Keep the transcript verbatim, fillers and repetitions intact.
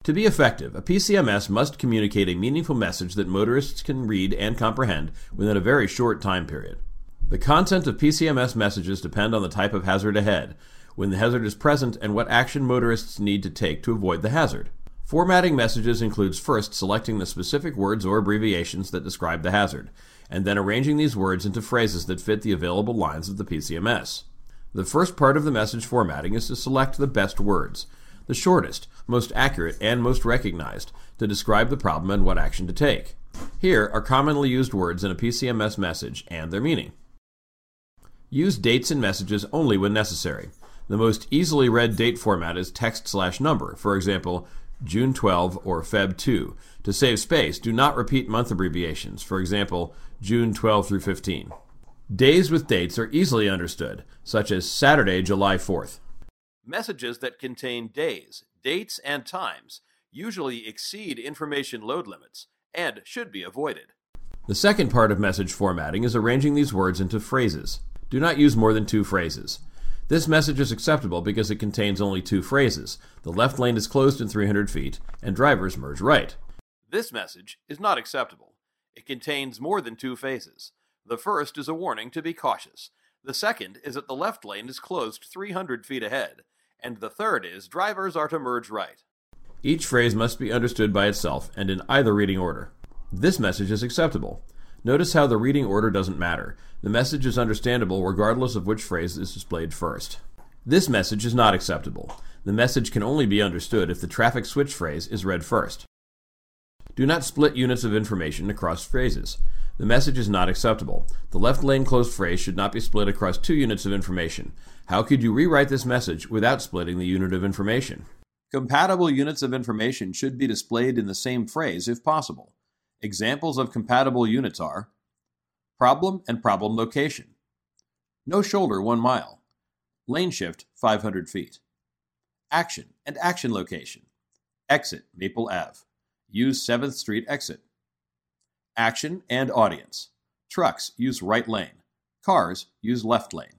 To be effective, a P C M S must communicate a meaningful message that motorists can read and comprehend within a very short time period. The content of P C M S messages depend on the type of hazard ahead, when the hazard is present, and what action motorists need to take to avoid the hazard. Formatting messages includes first selecting the specific words or abbreviations that describe the hazard, and then arranging these words into phrases that fit the available lines of the P C M S. The first part of the message formatting is to select the best words, the shortest, most accurate, and most recognized, to describe the problem and what action to take. Here are commonly used words in a P C M S message and their meaning. Use dates in messages only when necessary. The most easily read date format is text slash number, for example, June twelfth or February second. To save space, do not repeat month abbreviations, for example, June twelfth through fifteenth. Days with dates are easily understood, such as Saturday, July fourth. Messages that contain days, dates, and times usually exceed information load limits and should be avoided. The second part of message formatting is arranging these words into phrases. Do not use more than two phrases. This message is acceptable because it contains only two phrases. The left lane is closed in three hundred feet, and drivers merge right. This message is not acceptable. It contains more than two phases. The first is a warning to be cautious. The second is that the left lane is closed three hundred feet ahead. And the third is drivers are to merge right. Each phrase must be understood by itself and in either reading order. This message is acceptable. Notice how the reading order doesn't matter. The message is understandable regardless of which phrase is displayed first. This message is not acceptable. The message can only be understood if the traffic switch phrase is read first. Do not split units of information across phrases. The message is not acceptable. The left lane closed phrase should not be split across two units of information. How could you rewrite this message without splitting the unit of information? Compatible units of information should be displayed in the same phrase if possible. Examples of compatible units are problem and problem location, no shoulder one mile, lane shift five hundred feet, action and action location, exit Maple Avenue, use seventh Street exit, action and audience, trucks use right lane, cars use left lane.